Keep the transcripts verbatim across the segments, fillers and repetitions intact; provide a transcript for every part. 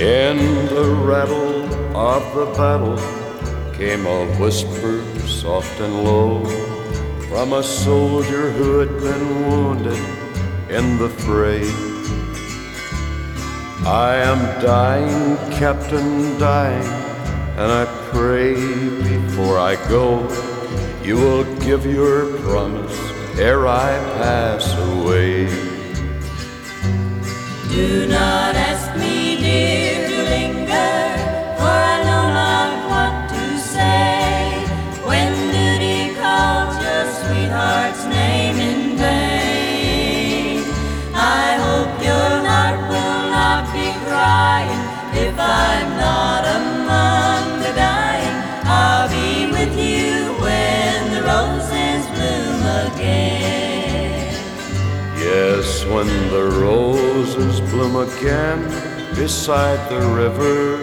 In the rattle of the battle came a whisper soft and low from a soldier who had been wounded in the fray. I am dying, Captain, dying, and I pray before I go you will give your promise ere I pass away. Do not ask me, dear, to linger, for I know not what to say when duty calls your sweetheart's name in vain. I hope your heart will not be crying if I'm not among the dying. I'll be with you when the roses bloom again. Yes, when the roses bloom again beside the river,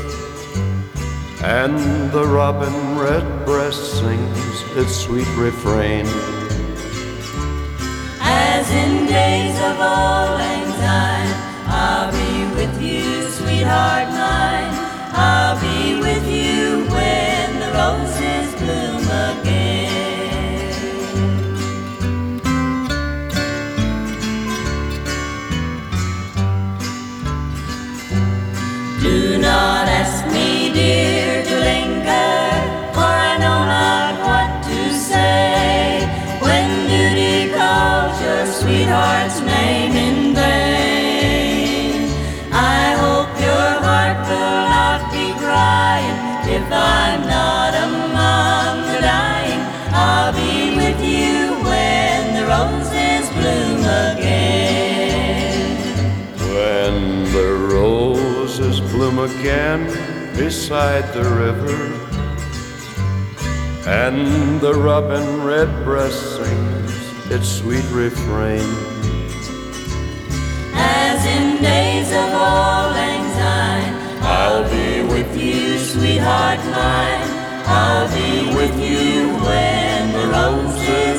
and the robin redbreast sings its sweet refrain. As in days of old lang syne, I'll be with you, sweetheart mine. I'll be with you when the roses bloom again. Do not ask me, dear, to linger, for I know not what to say when duty calls your sweetheart's name in vain. I hope your heart will not be crying if I'm not among the dying. I'll be with you when the roses bloom again. When the roses bloom again beside the river, and the robin redbreast sings its sweet refrain. As in days of old lang syne, I'll be with you, sweetheart mine. I'll be with you when the roses